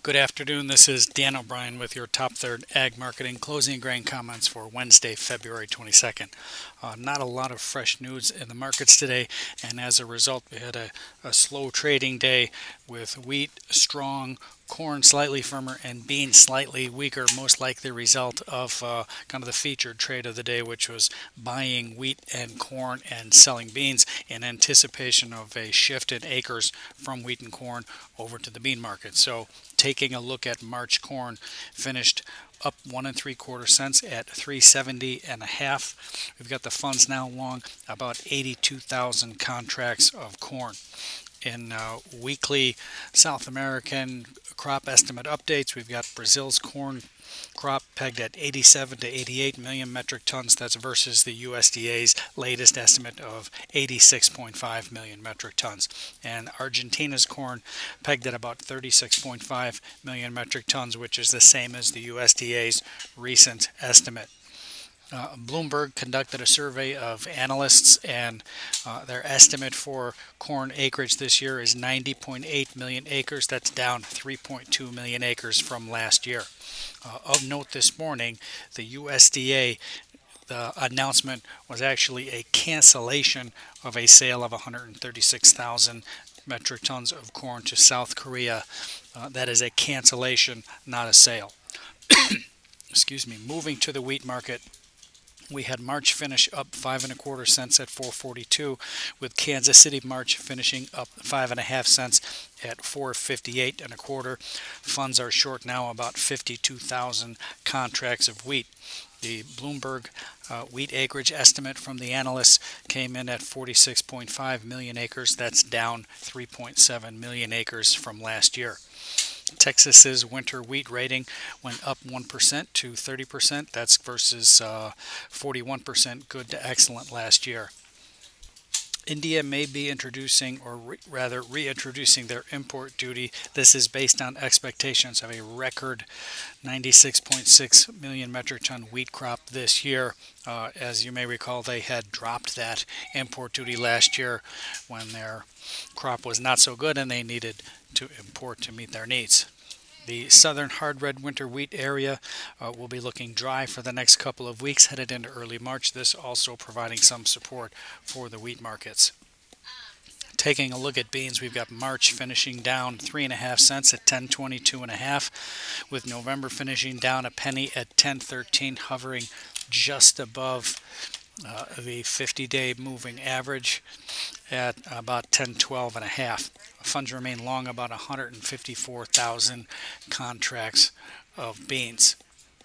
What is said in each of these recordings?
Good afternoon. This is Dan O'Brien with your Top Third Ag Marketing closing grain comments for Wednesday, February 22nd. Not a lot of fresh news in the markets today, and as a result, we had a slow trading day with wheat strong, corn slightly firmer, and beans slightly weaker, most likely a result of kind of the featured trade of the day, which was buying wheat and corn and selling beans in anticipation of a shift in acres from wheat and corn over to the bean market. So taking a look at March corn, finished up 1.75 cents at 370 and a half. We've got the funds now long about 82,000 contracts of corn. In weekly South American crop estimate updates, we've got Brazil's corn crop pegged at 87 to 88 million metric tons. That's versus the USDA's latest estimate of 86.5 million metric tons. And Argentina's corn pegged at about 36.5 million metric tons, which is the same as the USDA's recent estimate. Bloomberg conducted a survey of analysts, and their estimate for corn acreage this year is 90.8 million acres. That's down 3.2 million acres from last year. Of note this morning, the USDA, the announcement was actually a cancellation of a sale of 136,000 metric tons of corn to South Korea. That is a cancellation, not a sale. Excuse me. Moving to the wheat market, we had March finish up 5.25 cents at 442, with Kansas City March finishing up 5.5 cents at 458 and a quarter. Funds are short now about 52,000 contracts of wheat. The Bloomberg wheat acreage estimate from the analysts came in at 46.5 million acres. That's down 3.7 million acres from last year. Texas's winter wheat rating went up 1% to 30%. That's versus 41% good to excellent last year. India may be introducing, or rather reintroducing, their import duty. This is based on expectations of a record 96.6 million metric ton wheat crop this year. As you may recall, they had dropped that import duty last year when their crop was not so good and they needed to import to meet their needs. The southern hard red winter wheat area will be looking dry for the next couple of weeks, headed into early March. This also providing some support for the wheat markets. Taking a look at beans, we've got March finishing down 3.5 cents at 10.22 and a half, with November finishing down a penny at 10.13, hovering just above the 50-day moving average at about 10.12 and a half. Funds remain long about 154,000 contracts of beans.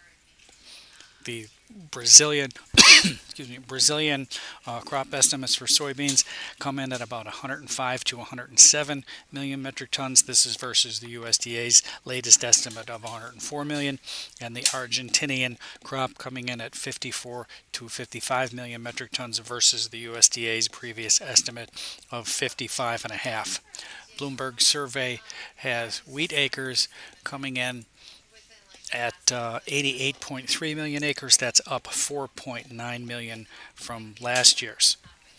The Brazilian Brazilian crop estimates for soybeans come in at about 105 to 107 million metric tons. This is versus the USDA's latest estimate of 104 million, and the Argentinian crop coming in at 54 to 55 million metric tons versus the USDA's previous estimate of 55 and a half. Bloomberg survey has wheat acres coming in at 88.3 million acres. That's up 4.9 million from last year's.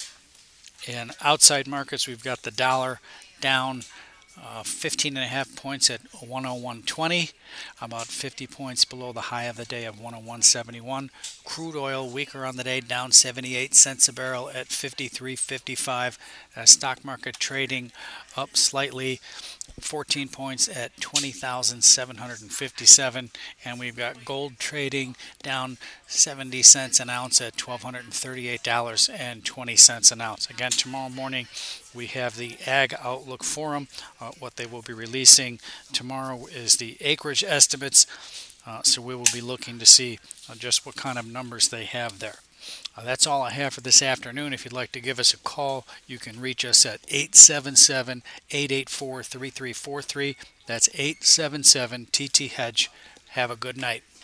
In outside markets, we've got the dollar down 15.5 points at 101.20, about 50 points below the high of the day of 101.71. Crude oil weaker on the day, down 78 cents a barrel at 53.55. Stock market trading up slightly, 14 points at 20,757, and we've got gold trading down 70 cents an ounce at $1,238.20 an ounce. Again, tomorrow morning we have the Ag Outlook Forum. What they will be releasing tomorrow is the acreage estimates, so we will be looking to see just what kind of numbers they have there. That's all I have for this afternoon. If you'd like to give us a call, you can reach us at 877-884-3343. That's 877-TT-HEDGE. Have a good night.